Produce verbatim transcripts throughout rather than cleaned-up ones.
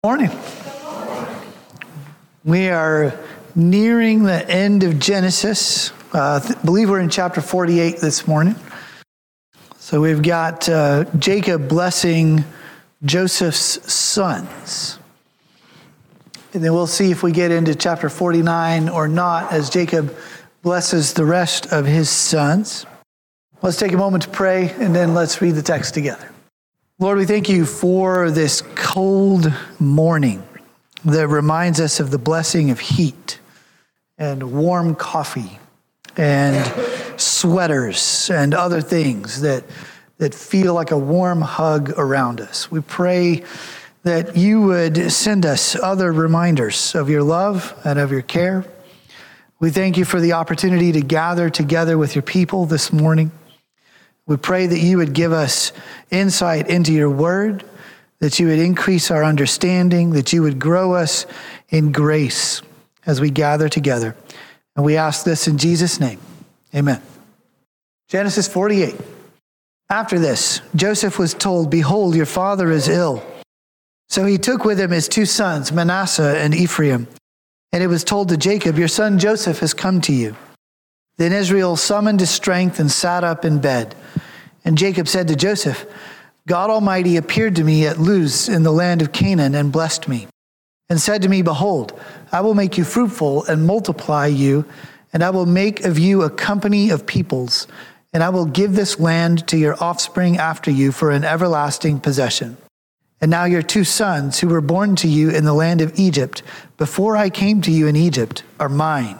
Morning. We are nearing the end of Genesis. Uh, I th- believe we're in chapter forty-eight this morning. So we've got uh, Jacob blessing Joseph's sons. And then we'll see if we get into chapter forty-nine or not as Jacob blesses the rest of his sons. Let's take a moment to pray and then let's read the text together. Lord, we thank you for this cold morning that reminds us of the blessing of heat and warm coffee and sweaters and other things that, that feel like a warm hug around us. We pray that you would send us other reminders of your love and of your care. We thank you for the opportunity to gather together with your people this morning. We pray that you would give us insight into your word, that you would increase our understanding, that you would grow us in grace as we gather together. And we ask this in Jesus' name. Amen. Genesis forty-eight. After this, Joseph was told, "Behold, your father is ill." So he took with him his two sons, Manasseh and Ephraim. And it was told to Jacob, "Your son Joseph has come to you." Then Israel summoned his strength and sat up in bed. And Jacob said to Joseph, "God Almighty appeared to me at Luz in the land of Canaan and blessed me, and said to me, 'Behold, I will make you fruitful and multiply you, and I will make of you a company of peoples, and I will give this land to your offspring after you for an everlasting possession. And now your two sons, who were born to you in the land of Egypt, before I came to you in Egypt, are mine.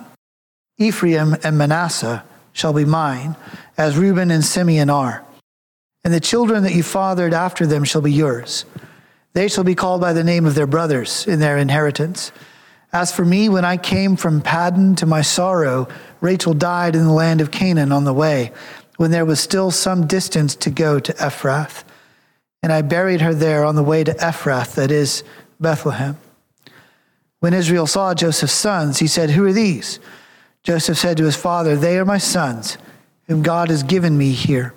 Ephraim and Manasseh shall be mine, as Reuben and Simeon are. And the children that you fathered after them shall be yours. They shall be called by the name of their brothers in their inheritance. As for me, when I came from Paddan to my sorrow, Rachel died in the land of Canaan on the way, when there was still some distance to go to Ephrath. And I buried her there on the way to Ephrath, that is, Bethlehem. When Israel saw Joseph's sons, he said, 'Who are these?' Joseph said to his father, 'They are my sons, whom God has given me here.'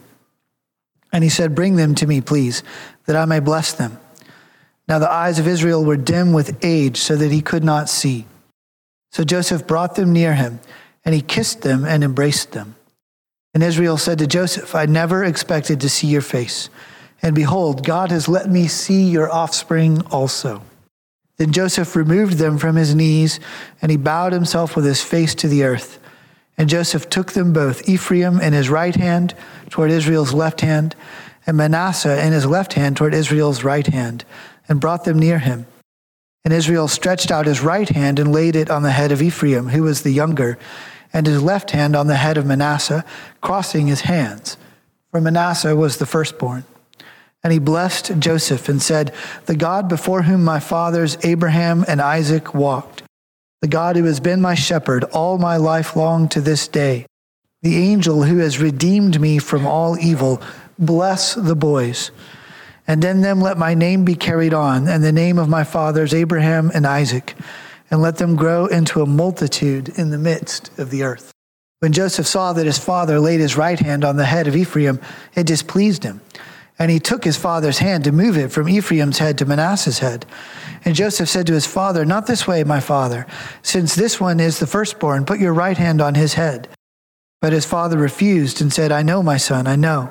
And he said, 'Bring them to me, please, that I may bless them.' Now the eyes of Israel were dim with age, so that he could not see. So Joseph brought them near him, and he kissed them and embraced them. And Israel said to Joseph, 'I never expected to see your face. And behold, God has let me see your offspring also.' Then Joseph removed them from his knees, and he bowed himself with his face to the earth. And Joseph took them both, Ephraim in his right hand toward Israel's left hand, and Manasseh in his left hand toward Israel's right hand, and brought them near him. And Israel stretched out his right hand and laid it on the head of Ephraim, who was the younger, and his left hand on the head of Manasseh, crossing his hands, for Manasseh was the firstborn. And he blessed Joseph and said, 'The God before whom my fathers Abraham and Isaac walked, the God who has been my shepherd all my life long to this day, the angel who has redeemed me from all evil, bless the boys. And in them let my name be carried on, and the name of my fathers Abraham and Isaac, and let them grow into a multitude in the midst of the earth.' When Joseph saw that his father laid his right hand on the head of Ephraim, it displeased him. And he took his father's hand to move it from Ephraim's head to Manasseh's head. And Joseph said to his father, 'Not this way, my father. Since this one is the firstborn, put your right hand on his head.' But his father refused and said, 'I know, my son, I know.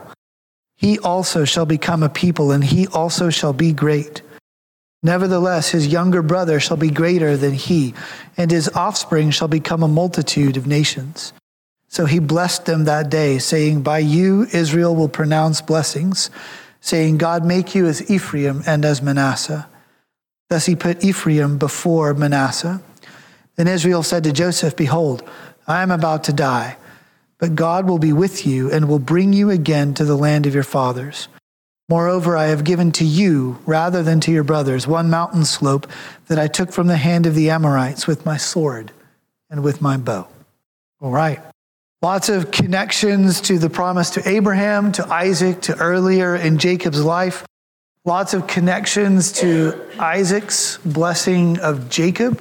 He also shall become a people, and he also shall be great. Nevertheless, his younger brother shall be greater than he, and his offspring shall become a multitude of nations.' So he blessed them that day, saying, 'By you Israel will pronounce blessings, saying, God make you as Ephraim and as Manasseh.' Thus he put Ephraim before Manasseh. Then Israel said to Joseph, 'Behold, I am about to die, but God will be with you and will bring you again to the land of your fathers. Moreover, I have given to you, rather than to your brothers, one mountain slope that I took from the hand of the Amorites with my sword and with my bow.'" All right. Lots of connections to the promise to Abraham, to Isaac, to earlier in Jacob's life. Lots of connections to Isaac's blessing of Jacob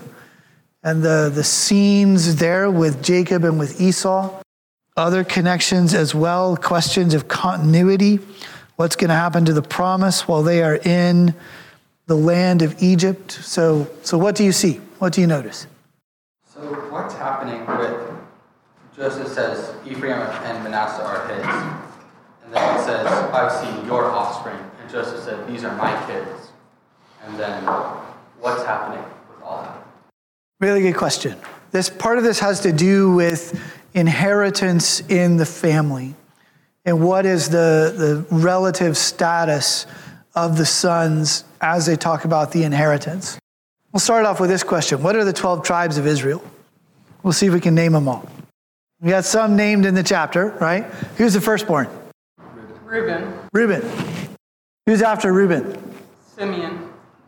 and the, the scenes there with Jacob and with Esau. Other connections as well, questions of continuity. What's going to happen to the promise while they are in the land of Egypt. So, so what do you see? What do you notice? So what's happening with Joseph says Ephraim and Manasseh are his, and then he says, I've seen your offspring, and Joseph said, these are my kids. And then what's happening with all that? Really good question. This part of this has to do with inheritance in the family and what is the, the relative status of the sons as they talk about the inheritance. We'll start off with this question. What are the twelve tribes of Israel? We'll see if we can name them all. We got some named in the chapter, right? Who's the firstborn? Reuben. Reuben. Who's after Reuben? Simeon.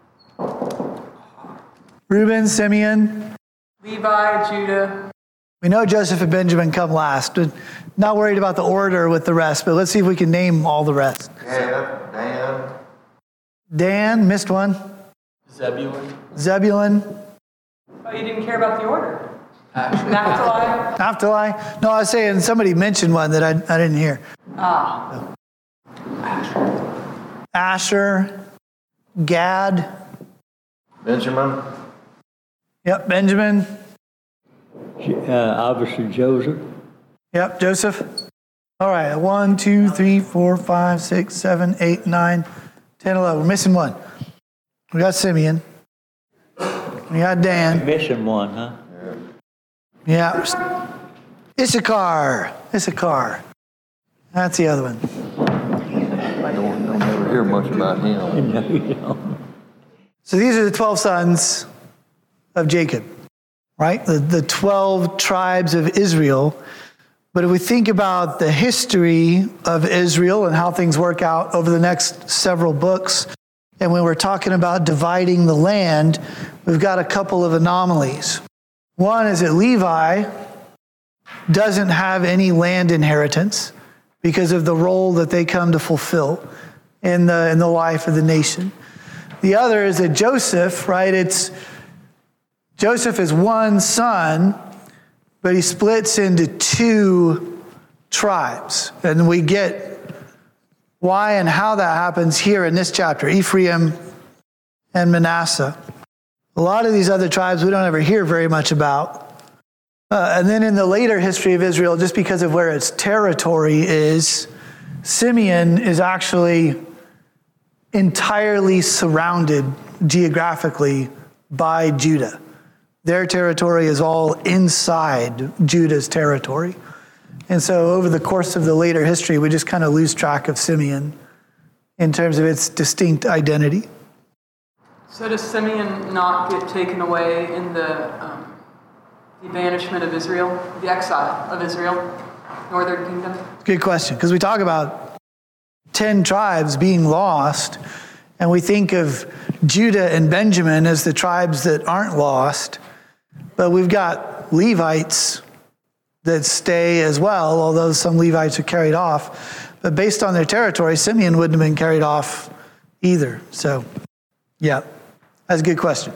Reuben, Simeon. Levi, Judah. We know Joseph and Benjamin come last. But not worried about the order with the rest, but let's see if we can name all the rest. Yeah, Dan. Dan, missed one. Zebulun. Zebulun. Oh, you didn't care about the order. Asher. Naphtali. Naphtali. No, I was saying somebody mentioned one that I, I didn't hear. Ah. Asher. Asher. Gad. Benjamin. Yep, Benjamin. Uh, obviously Joseph. Yep, Joseph. All right, one, two, three, four, five, six, seven, eight, nine, ten, eleven. We're missing one. We got Simeon. We got Dan. Missing one, huh? Yeah. Issachar. Issachar. That's the other one. I don't, don't ever hear much about him. No, you don't. So these are the twelve sons of Jacob, right? The, the twelve tribes of Israel. But if we think about the history of Israel and how things work out over the next several books, and when we're talking about dividing the land, we've got a couple of anomalies. One is that Levi doesn't have any land inheritance because of the role that they come to fulfill in the, in the life of the nation. The other is that Joseph, right, it's Joseph is one son, but he splits into two tribes. And we get why and how that happens here in this chapter, Ephraim and Manasseh. A lot of these other tribes we don't ever hear very much about. Uh, and then in the later history of Israel, just because of where its territory is, Simeon is actually entirely surrounded geographically by Judah. Their territory is all inside Judah's territory. And so over the course of the later history, we just kind of lose track of Simeon in terms of its distinct identity. So does Simeon not get taken away in the, um, the banishment of Israel, the exile of Israel, northern kingdom? Good question, because we talk about ten tribes being lost, and we think of Judah and Benjamin as the tribes that aren't lost, but we've got Levites that stay as well, although some Levites are carried off. But based on their territory, Simeon wouldn't have been carried off either. So, yeah, that's a good question.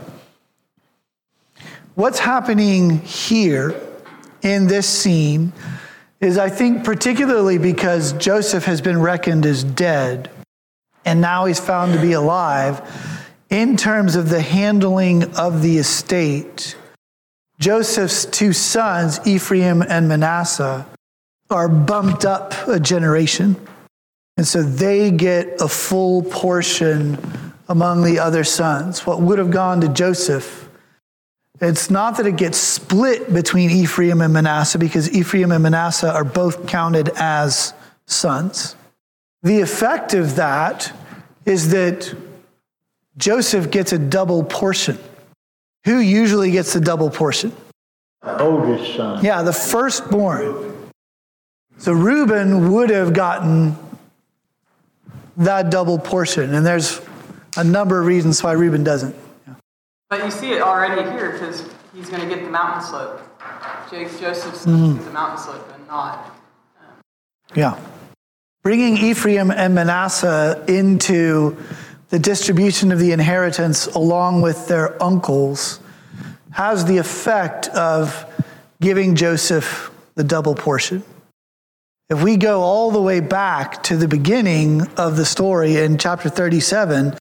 What's happening here in this scene is, I think, particularly because Joseph has been reckoned as dead, and now he's found to be alive, in terms of the handling of the estate, Joseph's two sons, Ephraim and Manasseh, are bumped up a generation. And so they get a full portion among the other sons. What would have gone to Joseph, it's not that it gets split between Ephraim and Manasseh, because Ephraim and Manasseh are both counted as sons. The effect of that is that Joseph gets a double portion. Who usually gets the double portion? Oldest son. Yeah, the firstborn. So Reuben would have gotten that double portion, and there's a number of reasons why Reuben doesn't. Yeah. But you see it already here, because he's going to get the mountain slope. Jake, Joseph's Mm-hmm. gets the mountain slope and not. Um, Yeah. Bringing Ephraim and Manasseh into the distribution of the inheritance along with their uncles has the effect of giving Joseph the double portion. If we go all the way back to the beginning of the story in chapter thirty-seven,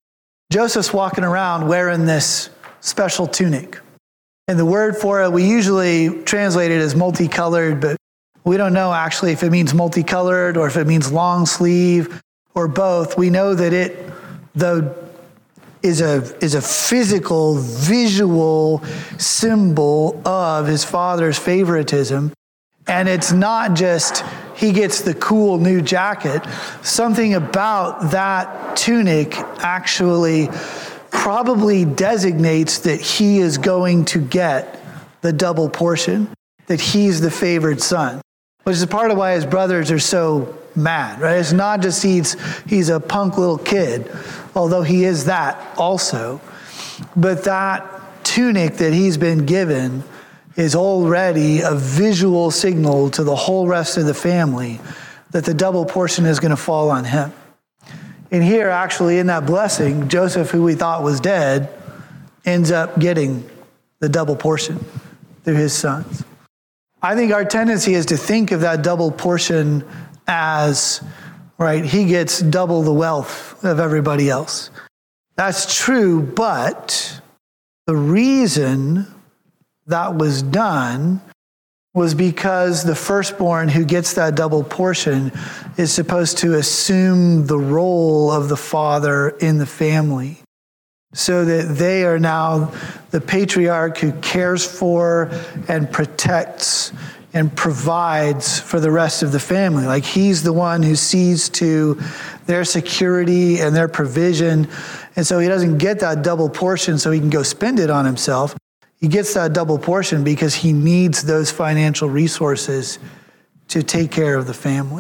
Joseph's walking around wearing this special tunic. And the word for it, we usually translate it as multicolored, but we don't know actually if it means multicolored or if it means long sleeve or both. We know that it, though, is a, is a physical, visual symbol of his father's favoritism. And it's not just he gets the cool new jacket. Something about that tunic actually probably designates that he is going to get the double portion, that he's the favored son, which is part of why his brothers are so mad, right? It's not just he's, he's a punk little kid, although he is that also, but that tunic that he's been given is already a visual signal to the whole rest of the family that the double portion is going to fall on him. And here, actually, in that blessing, Joseph, who we thought was dead, ends up getting the double portion through his sons. I think our tendency is to think of that double portion as, right, he gets double the wealth of everybody else. That's true, but the reason that was done was because the firstborn who gets that double portion is supposed to assume the role of the father in the family, so that they are now the patriarch who cares for and protects and provides for the rest of the family. Like he's the one who sees to their security and their provision. And so he doesn't get that double portion so he can go spend it on himself. He gets that double portion because he needs those financial resources to take care of the family.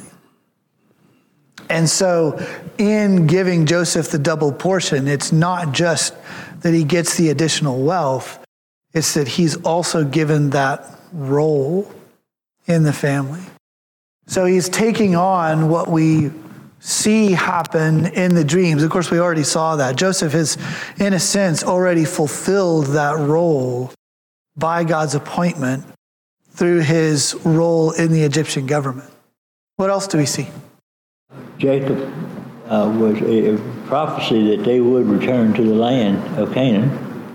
And so in giving Joseph the double portion, it's not just that he gets the additional wealth, it's that he's also given that role in the family. So he's taking on what we see happen in the dreams. Of course, we already saw that. Joseph has, in a sense, already fulfilled that role by God's appointment through his role in the Egyptian government. What else do we see? Jacob uh, was a prophecy that they would return to the land of Canaan.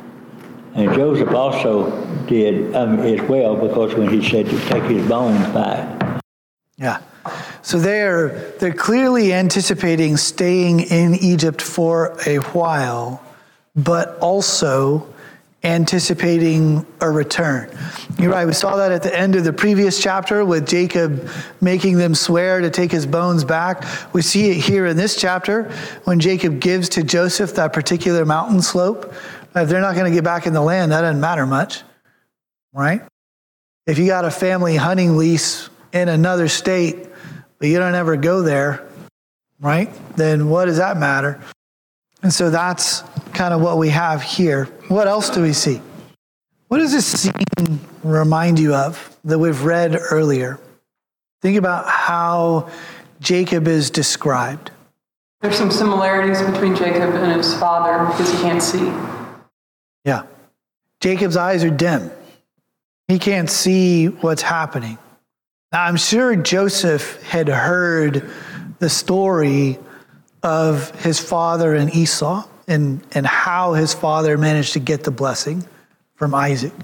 And Joseph also did um, as well, because when he said to take his bones back. Yeah. So they're, they're clearly anticipating staying in Egypt for a while, but also anticipating a return. You're right, we saw that at the end of the previous chapter with Jacob making them swear to take his bones back. We see it here in this chapter when Jacob gives to Joseph that particular mountain slope. If they're not going to get back in the land, that doesn't matter much, right? If you got a family hunting lease in another state, but you don't ever go there, right? Then what does that matter? And so that's kind of what we have here. What else do we see? What does this scene remind you of that we've read earlier? Think about how Jacob is described. There's some similarities between Jacob and his father because he can't see. Yeah. Jacob's eyes are dim. He can't see what's happening. Now, I'm sure Joseph had heard the story of his father and Esau and, and how his father managed to get the blessing from Isaac.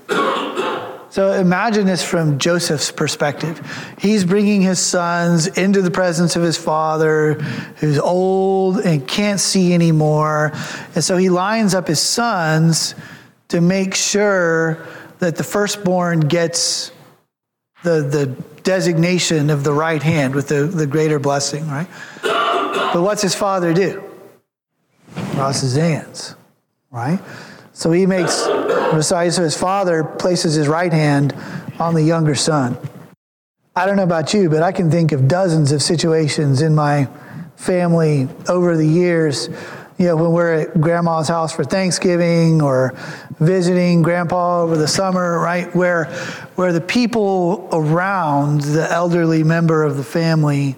So imagine this from Joseph's perspective. He's bringing his sons into the presence of his father, who's old and can't see anymore. And so he lines up his sons to make sure that the firstborn gets the, the designation of the right hand with the, the greater blessing, right? But what's his father do? Crosses his hands, right? So he makes, so his father places his right hand on the younger son. I don't know about you, but I can think of dozens of situations in my family over the years, you know, when we're at grandma's house for Thanksgiving or visiting grandpa over the summer, right? Where, where the people around the elderly member of the family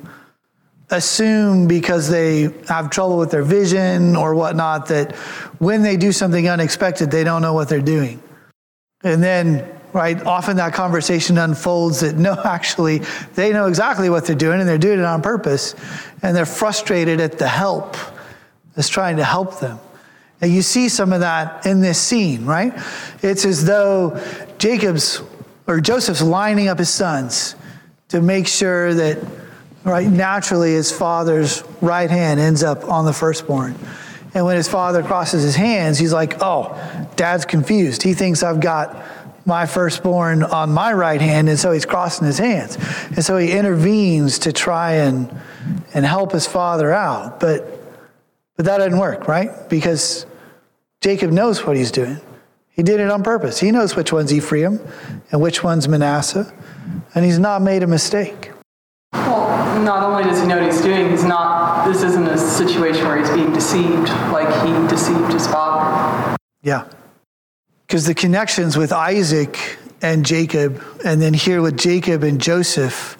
assume, because they have trouble with their vision or whatnot, that when they do something unexpected, they don't know what they're doing. And then, right, often that conversation unfolds that no, actually, they know exactly what they're doing and they're doing it on purpose. And they're frustrated at the help that's trying to help them. And you see some of that in this scene, right? It's as though Jacob's or Joseph's lining up his sons to make sure that, right, naturally his father's right hand ends up on the firstborn. And when his father crosses his hands, he's like, oh, dad's confused. He thinks I've got my firstborn on my right hand, and so he's crossing his hands. And so he intervenes to try and and help his father out. But but that didn't work, right? Because Jacob knows what he's doing. He did it on purpose. He knows which one's Ephraim and which one's Manasseh, and he's not made a mistake. Well, not only does he know what he's doing, he's not, this isn't a situation where he's being deceived like he deceived his father. Yeah. Because the connections with Isaac and Jacob, and then here with Jacob and Joseph,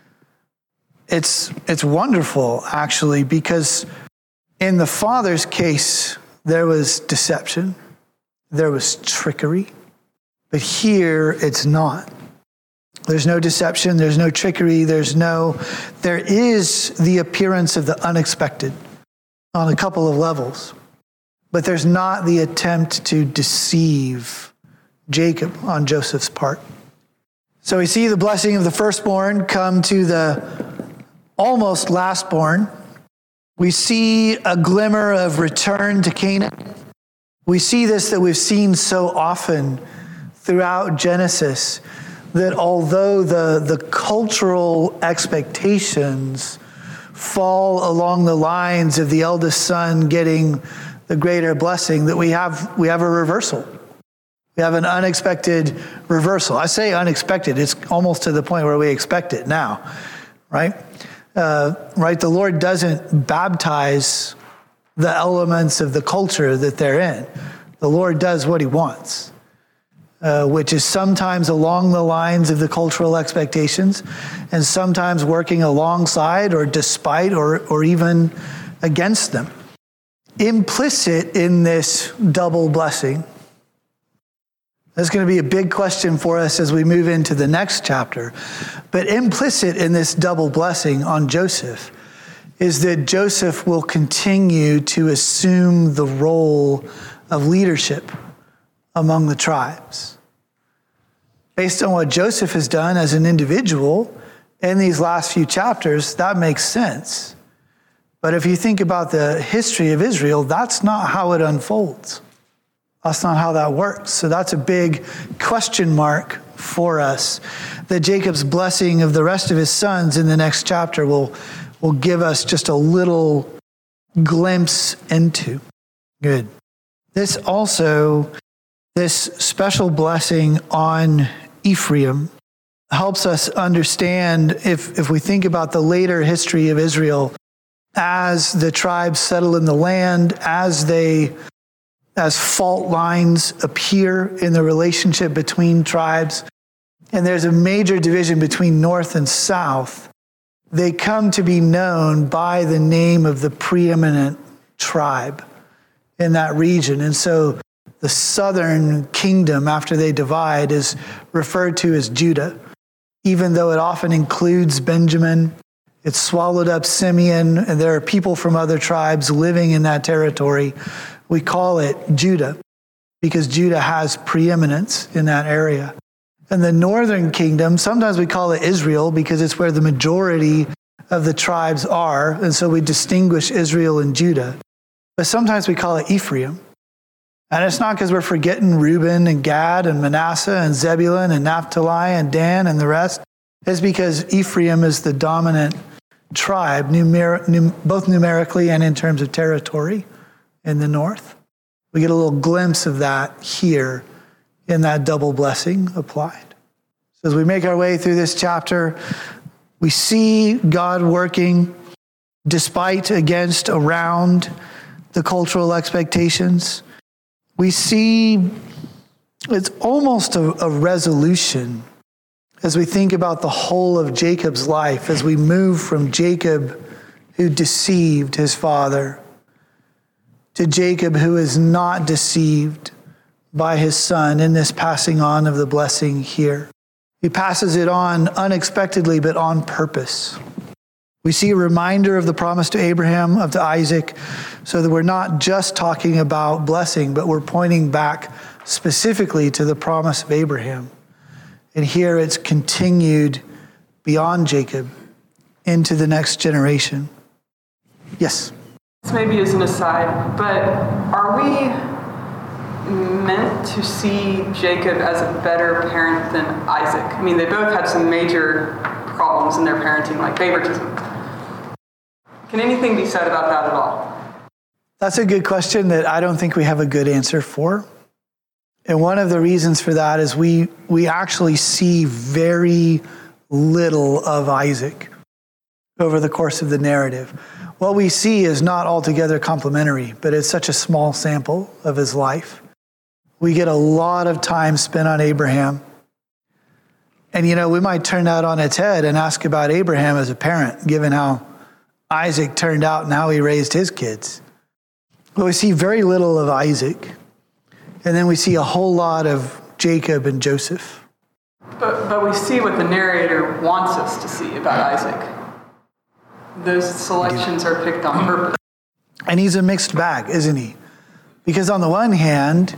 it's it's wonderful, actually, because in the father's case, there was deception, there was trickery, but here it's not. There's no deception, there's no trickery, there's no, there is the appearance of the unexpected on a couple of levels. But there's not the attempt to deceive Jacob on Joseph's part. So we see the blessing of the firstborn come to the almost lastborn. We see a glimmer of return to Canaan. We see this that we've seen so often throughout Genesis, that although the, the cultural expectations fall along the lines of the eldest son getting the greater blessing, that we have we have a reversal. We have an unexpected reversal. I say unexpected, it's almost to the point where we expect it now, right? Uh, right, the Lord doesn't baptize the elements of the culture that they're in. The Lord does what he wants, uh, which is sometimes along the lines of the cultural expectations, and sometimes working alongside or despite or or even against them. Implicit in this double blessing, that's going to be a big question for us as we move into the next chapter, but implicit in this double blessing on Joseph is that Joseph will continue to assume the role of leadership among the tribes. Based on what Joseph has done as an individual in these last few chapters, that makes sense. But if you think about the history of Israel, that's not how it unfolds. That's not how that works. So that's a big question mark for us that Jacob's blessing of the rest of his sons in the next chapter will, will give us just a little glimpse into. Good. This also, this special blessing on Ephraim helps us understand, if, if we think about the later history of Israel, as the tribes settle in the land, as they, as fault lines appear in the relationship between tribes, and there's a major division between north and south, they come to be known by the name of the preeminent tribe in that region. And so the southern kingdom, after they divide, is referred to as Judah, even though it often includes Benjamin. It's swallowed up Simeon, and there are people from other tribes living in that territory. We call it Judah because Judah has preeminence in that area. And the northern kingdom, sometimes we call it Israel because it's where the majority of the tribes are, and so we distinguish Israel and Judah. But sometimes we call it Ephraim. And it's not because we're forgetting Reuben and Gad and Manasseh and Zebulun and Naphtali and Dan and the rest. It's because Ephraim is the dominant tribe, numer- num- both numerically and in terms of territory in the north. We get a little glimpse of that here in that double blessing applied. So as we make our way through this chapter, we see God working despite, against, around the cultural expectations. We see it's almost a, a resolution as we think about the whole of Jacob's life, as we move from Jacob who deceived his father to Jacob who is not deceived by his son in this passing on of the blessing here. He passes it on unexpectedly, but on purpose. We see a reminder of the promise to Abraham, of to Isaac, so that we're not just talking about blessing, but we're pointing back specifically to the promise of Abraham. And here it's continued beyond Jacob into the next generation. Yes? This maybe is an aside, but are we meant to see Jacob as a better parent than Isaac? I mean, they both had some major problems in their parenting, like favoritism. Can anything be said about that at all? That's a good question that I don't think we have a good answer for. And one of the reasons for that is we we actually see very little of Isaac over the course of the narrative. What we see is not altogether complimentary, but it's such a small sample of his life. We get a lot of time spent on Abraham. And, you know, we might turn that on its head and ask about Abraham as a parent, given how Isaac turned out and how he raised his kids. But we see very little of Isaac. And then we see a whole lot of Jacob and Joseph. But, but we see what the narrator wants us to see about Isaac. Those selections are picked on purpose. And he's a mixed bag, isn't he? Because on the one hand,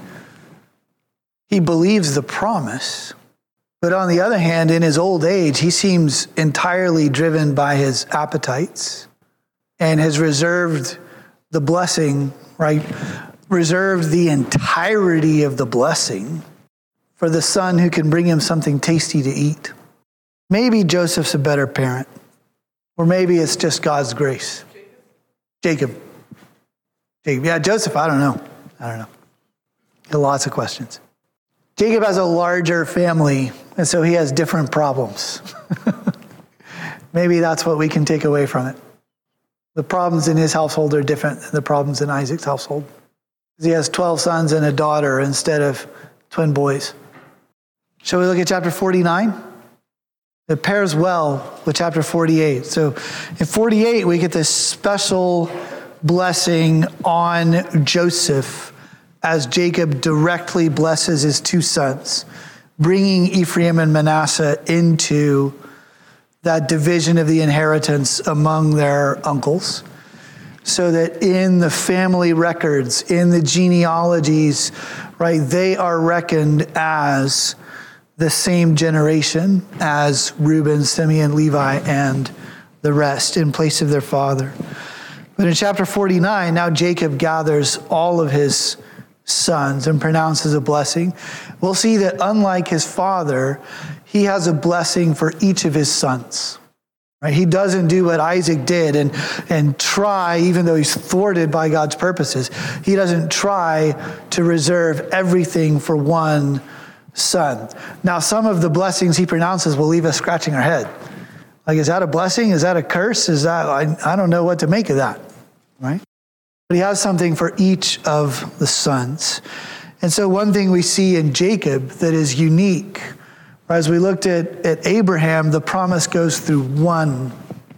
he believes the promise. But on the other hand, in his old age, he seems entirely driven by his appetites and has reserved the blessing, right? Reserved the entirety of the blessing for the son who can bring him something tasty to eat. Maybe Joseph's a better parent. Or maybe it's just God's grace. Jacob. Jacob. Yeah, Joseph, I don't know. I don't know. Got lots of questions. Jacob has a larger family, and so he has different problems. Maybe that's what we can take away from it. The problems in his household are different than the problems in Isaac's household. He has twelve sons and a daughter instead of twin boys. Shall we look at chapter forty-nine? It pairs well with chapter forty-eight. So in forty-eight, we get this special blessing on Joseph as Jacob directly blesses his two sons, bringing Ephraim and Manasseh into that division of the inheritance among their uncles, so that in the family records, in the genealogies, right, they are reckoned as the same generation as Reuben, Simeon, Levi, and the rest in place of their father. But in chapter forty-nine, now Jacob gathers all of his sons and pronounces a blessing. We'll see that unlike his father, he has a blessing for each of his sons. Right? He doesn't do what Isaac did and, and try, even though he's thwarted by God's purposes, he doesn't try to reserve everything for one son. Now, some of the blessings he pronounces will leave us scratching our head. Like, is that a blessing? Is that a curse? Is that, I, I don't know what to make of that, right? But he has something for each of the sons. And so one thing we see in Jacob that is unique, as we looked at, at Abraham, the promise goes through one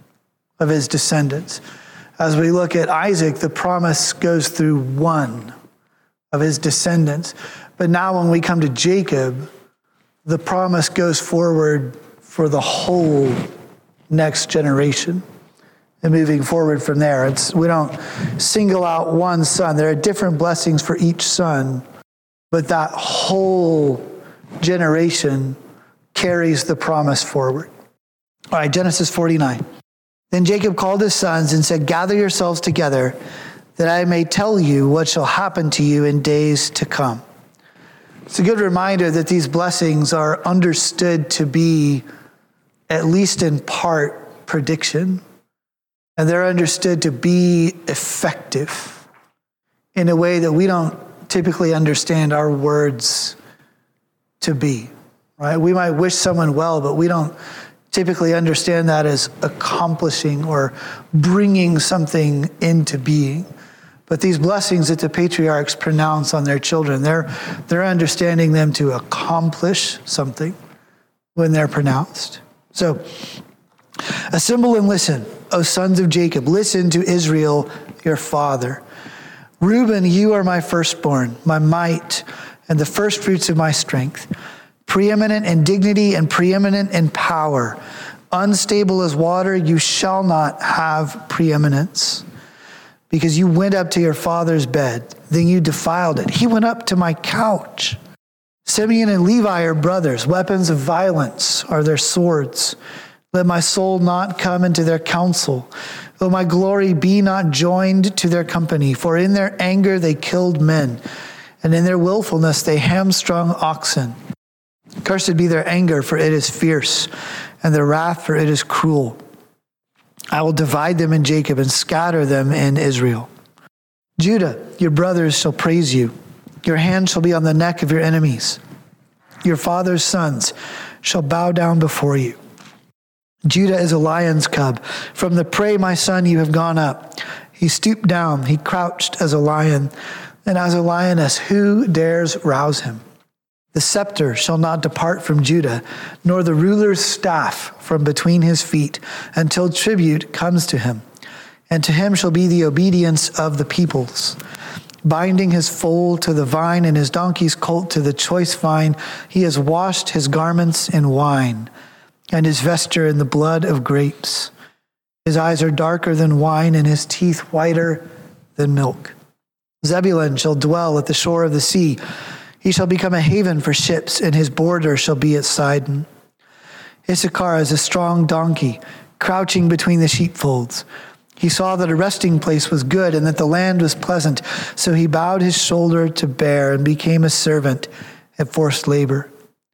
of his descendants. As we look at Isaac, the promise goes through one of his descendants. But now when we come to Jacob, the promise goes forward for the whole next generation. And moving forward from there, it's, we don't single out one son. There are different blessings for each son, but that whole generation carries the promise forward. All right, Genesis forty-nine. Then Jacob called his sons and said, "Gather yourselves together, that I may tell you what shall happen to you in days to come." It's a good reminder that these blessings are understood to be, at least in part, prediction. And they're understood to be effective in a way that we don't typically understand our words to be, right? We might wish someone well, but we don't typically understand that as accomplishing or bringing something into being. But these blessings that the patriarchs pronounce on their children, they're, they're understanding them to accomplish something when they're pronounced. So, assemble and listen, O sons of Jacob. Listen to Israel, your father. Reuben, you are my firstborn, my might, and the firstfruits of my strength, preeminent in dignity and preeminent in power. Unstable as water, you shall not have preeminence, because you went up to your father's bed, then you defiled it. He went up to my couch. Simeon and Levi are brothers. Weapons of violence are their swords. Let my soul not come into their counsel. O my glory, be not joined to their company. For in their anger they killed men, and in their willfulness they hamstrung oxen. Cursed be their anger, for it is fierce, and their wrath, for it is cruel. I will divide them in Jacob and scatter them in Israel. Judah, your brothers shall praise you. Your hand shall be on the neck of your enemies. Your father's sons shall bow down before you. Judah is a lion's cub. From the prey, my son, you have gone up. He stooped down. He crouched as a lion. And as a lioness, who dares rouse him? The scepter shall not depart from Judah, nor the ruler's staff from between his feet, until tribute comes to him. And to him shall be the obedience of the peoples. Binding his foal to the vine and his donkey's colt to the choice vine, he has washed his garments in wine, and his vesture in the blood of grapes. His eyes are darker than wine, and his teeth whiter than milk. Zebulun shall dwell at the shore of the sea. He shall become a haven for ships, and his border shall be at Sidon. Issachar is a strong donkey, crouching between the sheepfolds. He saw that a resting place was good, and that the land was pleasant. So he bowed his shoulder to bear, and became a servant at forced labor.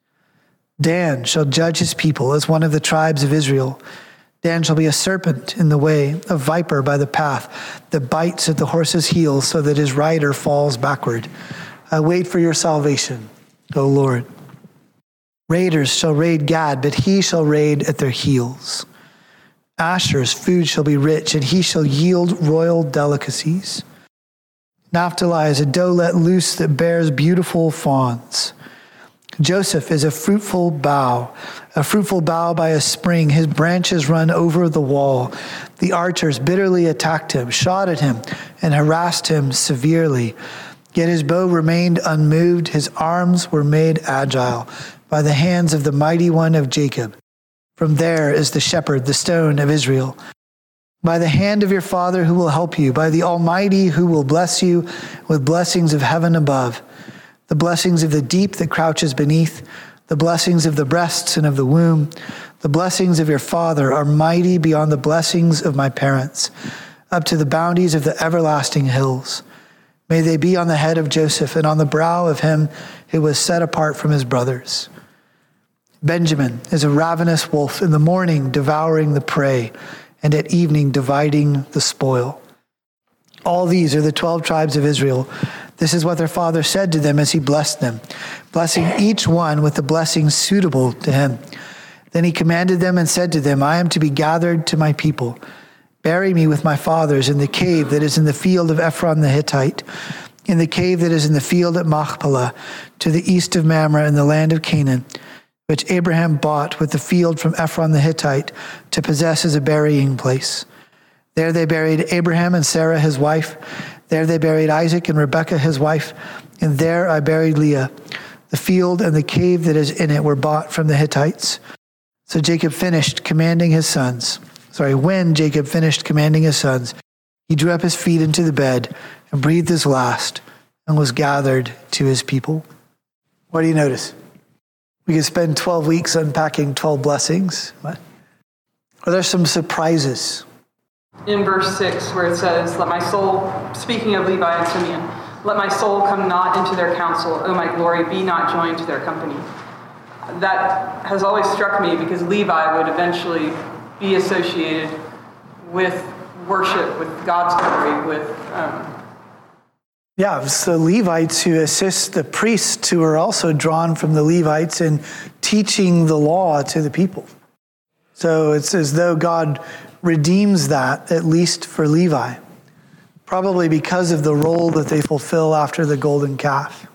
Dan shall judge his people as one of the tribes of Israel. Dan shall be a serpent in the way, a viper by the path, that bites at the horse's heels so that his rider falls backward. I wait for your salvation, O Lord. Raiders shall raid Gad, but he shall raid at their heels. Asher's food shall be rich, and he shall yield royal delicacies. Naphtali is a doe let loose that bears beautiful fawns. Joseph is a fruitful bough, a fruitful bough by a spring. His branches run over the wall. The archers bitterly attacked him, shot at him, and harassed him severely. Yet his bow remained unmoved. His arms were made agile by the hands of the mighty one of Jacob. From there is the shepherd, the stone of Israel. By the hand of your father who will help you, by the Almighty who will bless you with blessings of heaven above, the blessings of the deep that crouches beneath, the blessings of the breasts and of the womb, the blessings of your father are mighty beyond the blessings of my parents, up to the bounties of the everlasting hills. May they be on the head of Joseph and on the brow of him who was set apart from his brothers. Benjamin is a ravenous wolf, in the morning devouring the prey, and at evening dividing the spoil. All these are the twelve tribes of Israel. This is what their father said to them as he blessed them, blessing each one with the blessing suitable to him. Then he commanded them and said to them, I am to be gathered to my people. Bury me with my fathers in the cave that is in the field of Ephron the Hittite, in the cave that is in the field at Machpelah, to the east of Mamre in the land of Canaan, which Abraham bought with the field from Ephron the Hittite to possess as a burying place. There they buried Abraham and Sarah his wife. There they buried Isaac and Rebekah his wife. And there I buried Leah. The field and the cave that is in it were bought from the Hittites. So Jacob finished commanding his sons. Sorry, when Jacob finished commanding his sons, he drew up his feet into the bed and breathed his last and was gathered to his people. What do you notice? We could spend twelve weeks unpacking twelve blessings. What? Are there some surprises? In verse six, where it says, let my soul, speaking of Levi and Simeon, let my soul come not into their counsel, O my glory, be not joined to their company. That has always struck me because Levi would eventually be associated with worship, with God's glory, with... Um, Yeah, so Levites who assist the priests who are also drawn from the Levites in teaching the law to the people. So it's as though God redeems that, at least for Levi, probably because of the role that they fulfill after the golden calf.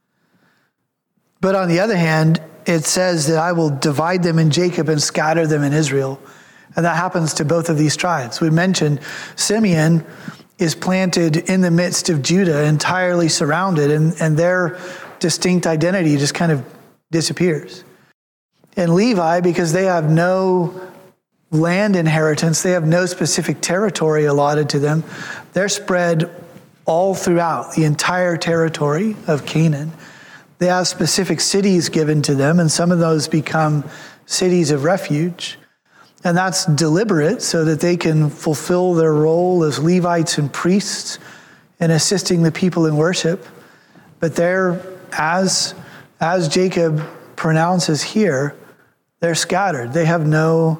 But on the other hand, it says that I will divide them in Jacob and scatter them in Israel. And that happens to both of these tribes. We mentioned Simeon is planted in the midst of Judah, entirely surrounded, and, and their distinct identity just kind of disappears. And Levi, because they have no land inheritance. They have no specific territory allotted to them. They're spread all throughout the entire territory of Canaan. They have specific cities given to them, and some of those become cities of refuge. And that's deliberate so that they can fulfill their role as Levites and priests in assisting the people in worship. But they're, as, as Jacob pronounces here, they're scattered. They have no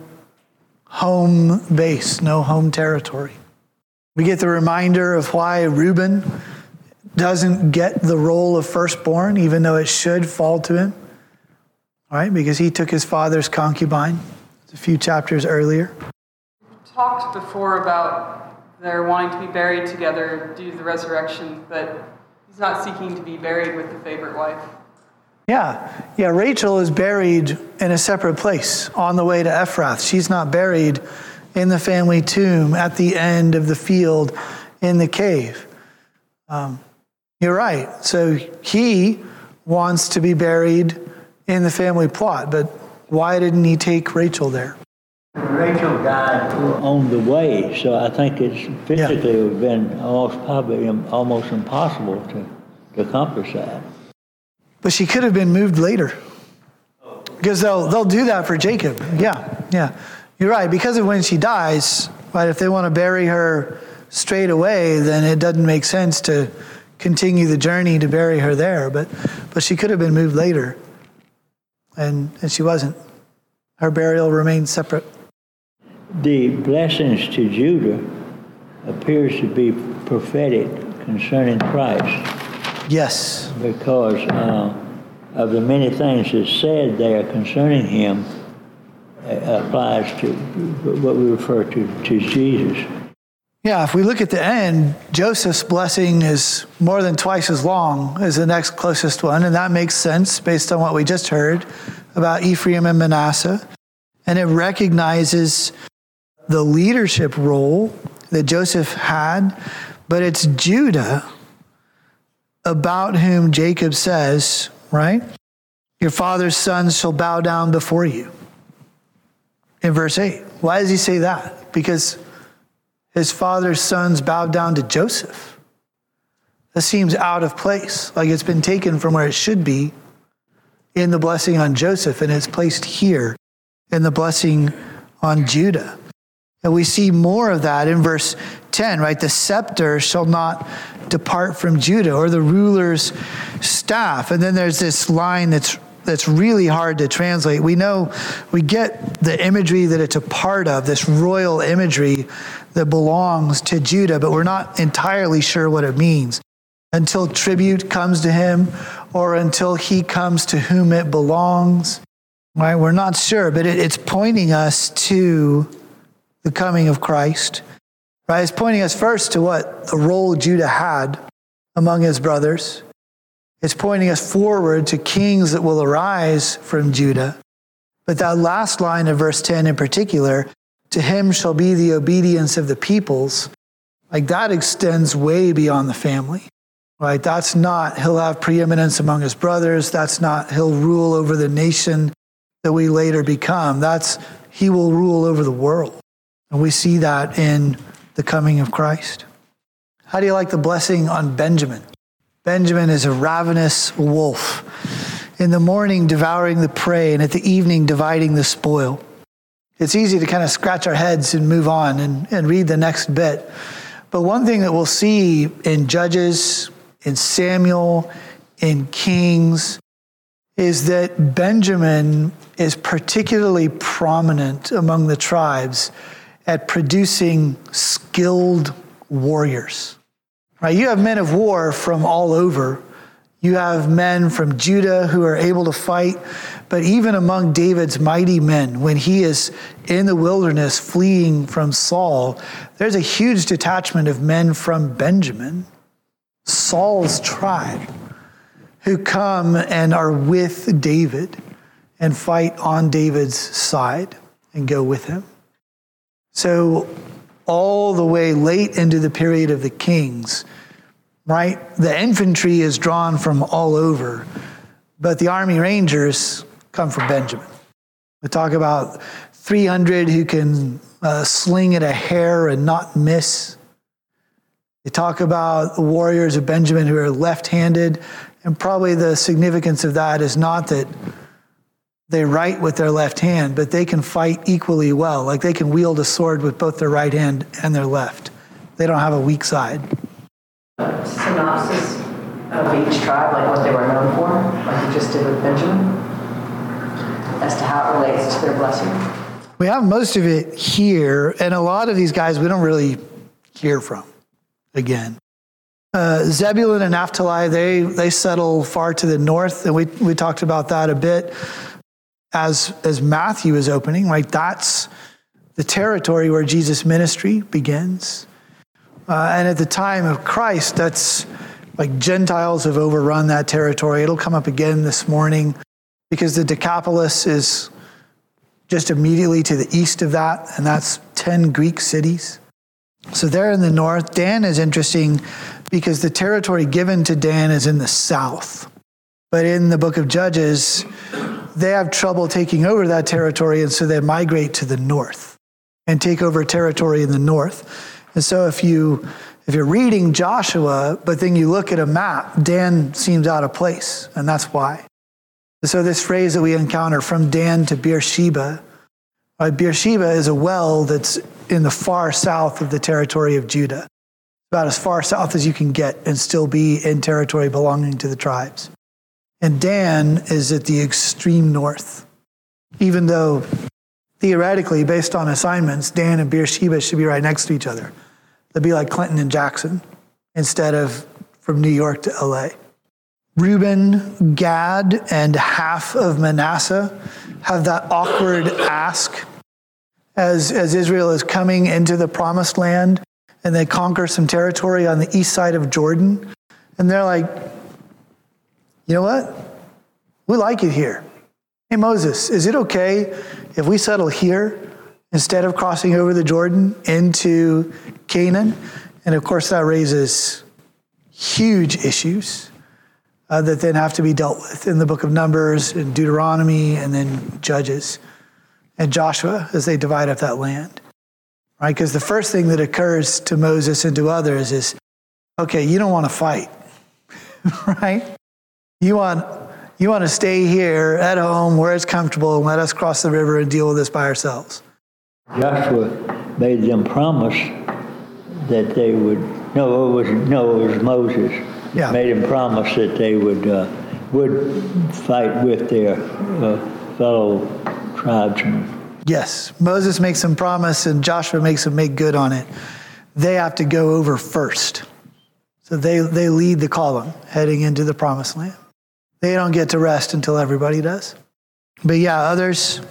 home base, no home territory. We get the reminder of why Reuben doesn't get the role of firstborn, even though it should fall to him. All right, because he took his father's concubine a few chapters earlier. We talked before about their wanting to be buried together due to the resurrection, but he's not seeking to be buried with the favorite wife. Yeah, yeah, Rachel is buried in a separate place on the way to Ephrath. She's not buried in the family tomb at the end of the field in the cave. Um, you're right. So he wants to be buried in the family plot, but why didn't he take Rachel there? Rachel died on the way, so I think it's physically it would have been almost probably almost impossible to, to accomplish that. But she could have been moved later, because they'll they'll do that for Jacob. Yeah, yeah, you're right. Because of when she dies, right? If they want to bury her straight away, then it doesn't make sense to continue the journey to bury her there. But but she could have been moved later. And, and she wasn't. Her burial remained separate. The blessings to Judah appears to be prophetic concerning Christ. Yes. Because uh, of the many things that's said there concerning him uh, applies to what we refer to, to Jesus. Yeah, if we look at the end, Joseph's blessing is more than twice as long as the next closest one, and that makes sense based on what we just heard about Ephraim and Manasseh. And it recognizes the leadership role that Joseph had, but it's Judah about whom Jacob says, right? Your father's sons shall bow down before you. In verse eight. Why does he say that? Because his father's sons bowed down to Joseph. That seems out of place, like it's been taken from where it should be in the blessing on Joseph, and it's placed here in the blessing on Judah. And we see more of that in verse ten, right? The scepter shall not depart from Judah, or the ruler's staff. And then there's this line that's that's really hard to translate. We know, we get the imagery that it's a part of, this royal imagery that belongs to Judah, but we're not entirely sure what it means until tribute comes to him or until he comes to whom it belongs. Right? We're not sure, but it, it's pointing us to the coming of Christ. Right? It's pointing us first to what the role Judah had among his brothers. It's pointing us forward to kings that will arise from Judah. But that last line of verse ten in particular, to him shall be the obedience of the peoples, like that extends way beyond the family. Right? That's not, he'll have preeminence among his brothers. That's not, he'll rule over the nation that we later become. That's, he will rule over the world. And we see that in the coming of Christ. How do you like the blessing on Benjamin? Benjamin is a ravenous wolf, in the morning devouring the prey, and at the evening dividing the spoil. It's easy to kind of scratch our heads and move on and, and read the next bit. But one thing that we'll see in Judges, in Samuel, in Kings, is that Benjamin is particularly prominent among the tribes at producing skilled warriors. Right? You have men of war from all over. You have men from Judah who are able to fight. But even among David's mighty men, when he is in the wilderness fleeing from Saul, there's a huge detachment of men from Benjamin, Saul's tribe, who come and are with David and fight on David's side and go with him. So all the way late into the period of the kings, right? The infantry is drawn from all over, but the army rangers come from Benjamin. We talk about three hundred who can uh, sling at a hair and not miss. They talk about the warriors of Benjamin who are left-handed, and probably the significance of that is not that they write with their left hand, but they can fight equally well. Like they can wield a sword with both their right hand and their left. They don't have a weak side. Synopsis of each tribe, like what they were known for, like you just did with Benjamin, as to how it relates to their blessing? We have most of it here, and a lot of these guys we don't really hear from again. Uh, Zebulun and Naphtali, they they settle far to the north, and we we talked about that a bit as as Matthew is opening. Right, that's the territory where Jesus' ministry begins. Uh, and at the time of Christ, that's like Gentiles have overrun that territory. It'll come up again this morning because the Decapolis is just immediately to the east of that, and that's ten Greek cities. So they're in the north. Dan is interesting because the territory given to Dan is in the south. But in the book of Judges, they have trouble taking over that territory, and so they migrate to the north and take over territory in the north. And so if you if you're reading Joshua, but then you look at a map, Dan seems out of place, and that's why. So this phrase that we encounter, from Dan to Beersheba, right? Beersheba is a well that's in the far south of the territory of Judah, about as far south as you can get and still be in territory belonging to the tribes. And Dan is at the extreme north, even though theoretically, based on assignments, Dan and Beersheba should be right next to each other. They'd be like Clinton and Jackson instead of from New York to L A. Reuben, Gad, and half of Manasseh have that awkward ask as, as Israel is coming into the promised land, and they conquer some territory on the east side of Jordan. And they're like, you know what? We like it here. Hey, Moses, is it okay if we settle here instead of crossing over the Jordan into Canaan? And of course, that raises huge issues uh, that then have to be dealt with in the book of Numbers and Deuteronomy and then Judges and Joshua as they divide up that land. Right? Because the first thing that occurs to Moses and to others is, okay, you don't want to fight, right? You want you want to stay here at home where it's comfortable and let us cross the river and deal with this by ourselves. Joshua made them promise that they would, no, it was, no, it was Moses. Yeah. Made them promise that they would, uh, would fight with their uh, fellow tribesmen. Yes, Moses makes them promise and Joshua makes them make good on it. They have to go over first. So they, they lead the column heading into the promised land. They don't get to rest until everybody does. But yeah, others,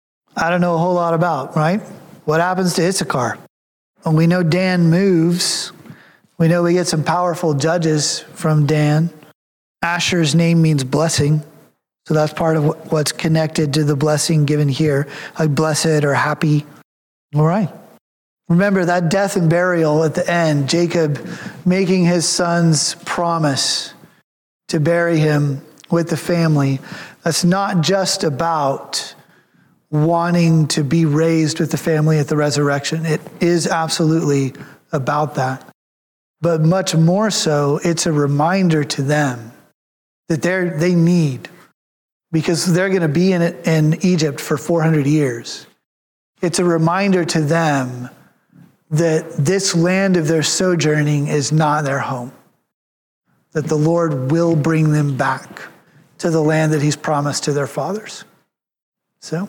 I don't know a whole lot about, right? What happens to Issachar? And we know Dan moves. We know we get some powerful judges from Dan. Asher's name means blessing. So that's part of what's connected to the blessing given here, like blessed or happy. All right. Remember that death and burial at the end, Jacob making his son's promise to bury him with the family. That's not just about wanting to be raised with the family at the resurrection. It is absolutely about that. But much more so, it's a reminder to them that they're, they need, because they're going to be in it in Egypt for four hundred years. It's a reminder to them that this land of their sojourning is not their home, that the Lord will bring them back to the land that he's promised to their fathers. So,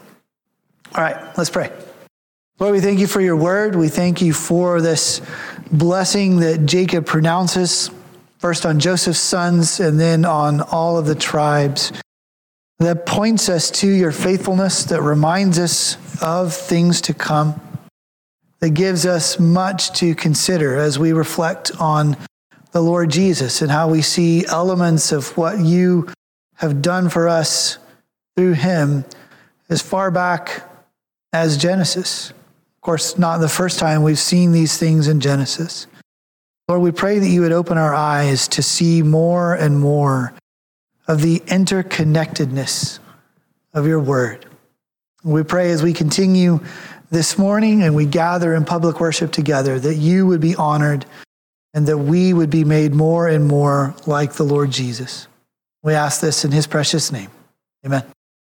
all right, let's pray. Lord, we thank you for your word. We thank you for this blessing that Jacob pronounces, first on Joseph's sons and then on all of the tribes, that points us to your faithfulness, that reminds us of things to come, that gives us much to consider as we reflect on the Lord Jesus and how we see elements of what you have done for us through him as far back as Genesis. Of course, not the first time we've seen these things in Genesis. Lord, we pray that you would open our eyes to see more and more of the interconnectedness of your word. We pray as we continue this morning and we gather in public worship together that you would be honored and that we would be made more and more like the Lord Jesus. We ask this in his precious name. Amen.